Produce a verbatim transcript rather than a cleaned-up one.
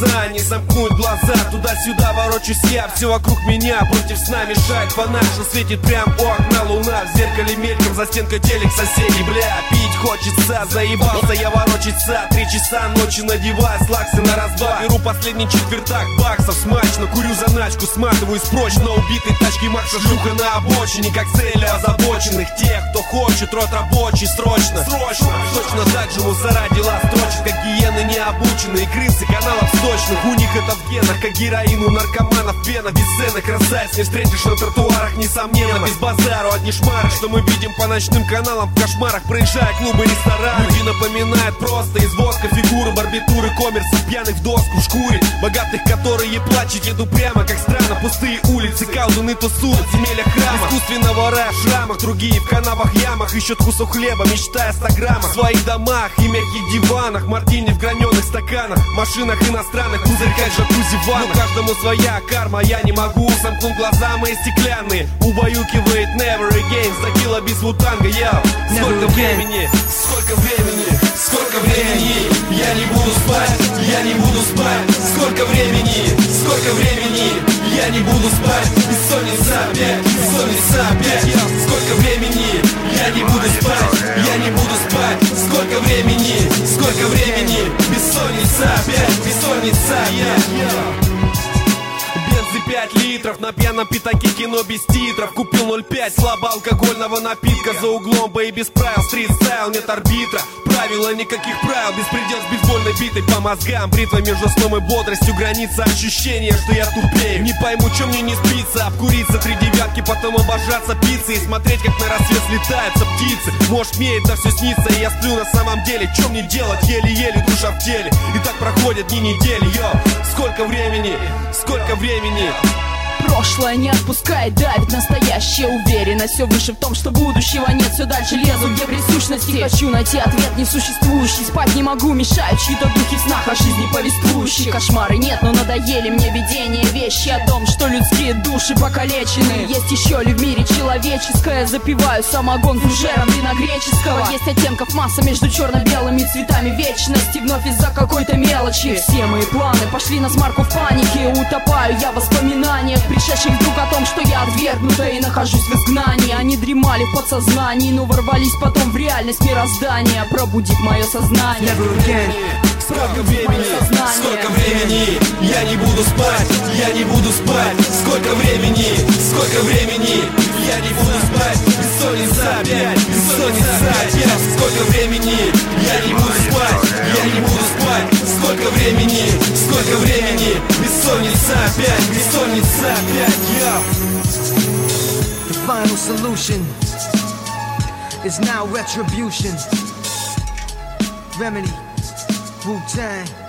глаза, не сомкнуть глаза. Туда-сюда ворочусь я, все вокруг меня против сна мешает фонарь, что светит прям у окна луна. В зеркале мельком, за стенкой телек соседей, бля. Пить хочется, заебался я ворочаться. Три часа ночи надеваю слаксы на раз-два. Беру последний четвертак баксов смачно, курю заначку, сматываюсь прочь на убитой тачке Макса. Шлюха на обочине, как целью озабоченных тех, кто хочет рот рабочий срочно. Срочно, точно так же мусора дела строчат, как гиены необученные крысы каналов сточных. У них это в генах, как героин у наркоманов пена. Бесценных красавиц не встретишь на тротуарах, несомненно. Без базару, одни шмары, что мы видим по ночным каналам. В кошмарах проезжая клубы, рестораны. Люди напоминают просто из воска фигуры, барбитуры, коммерсов, пьяных в доску в шкуре. Богатых, которые плачут, еду прямо, как странно. Пустые улицы, колдуны тусуют в земелях храма. Искусственного рая в шрамах, другие в канавах, ямах. Ищут кусок хлеба, мечтая о ста граммах. В своих домах и мягких диванах, мартини в граненых стаканах, машинах иностранных, пузырьках, джакузи, ваннах. Но каждому своя карма, я не могу сомкнуть глаза мои стеклянные. Убаюкивает never again, закила без вутанга, я. Сколько времени, сколько времени, сколько времени, я не буду спать, я не буду спать. Сколько времени, сколько времени, я не буду спать. Бессонница опять, бессонница опять. Сколько времени, я не буду спать, я не буду спать. Сколько времени, сколько времени, бессонница опять, бессонница опять. Бензы пять литров, на пьяном пятаке кино без титров. Купил ноль пять слабоалкогольного напитка. За углом бои без правил, стрит стайл, нет арбитра. Правила никаких правил, беспредел с бейсбольной битой по мозгам. Бритва между сном и бодростью, граница ощущения, что я тупею. Не пойму, чем мне не спится, обкуриться три девятки, потом обожаться пиццей и смотреть, как на рассвет слетаются птицы. Может, мне это все снится, и я сплю на самом деле. Чем мне делать, еле-еле душа в теле. И так проходят дни недели, йо. Сколько времени, сколько времени. Прошлое не отпускает, давит настоящее. Уверенно, все выше в том, что будущего нет. Все дальше лезу, где присущности. Хочу найти ответ несуществующий. Спать не могу, мешают чьи-то духи в снах о жизни повествующие. Кошмары нет, но надоели мне видения. Вещи о том, что людские души покалечены. Есть еще ли в мире человеческое? Запиваю самогон фужером вина греческого. Есть оттенков масса между черно-белыми цветами вечности. Вновь из-за какой-то мелочи все мои планы пошли на смарку в панике. Утопаю я в воспоминаниях, пришедших вдруг о том, что я отвергнута и нахожусь в изгнании. Они дремали в подсознании, но ворвались потом в реальность мироздания, пробудив мое сознание. Сколько времени, сколько времени, я не буду спать, я не буду спать. Сколько времени, сколько времени, я не буду спать. Бессонница опять, бессонница опять. Сколько времени, я не буду спать, я не буду спать. Сколько времени, сколько времени, бессонница опять, бессонница опять, я. The final solution is now retribution. Remedy, Wu-Tang.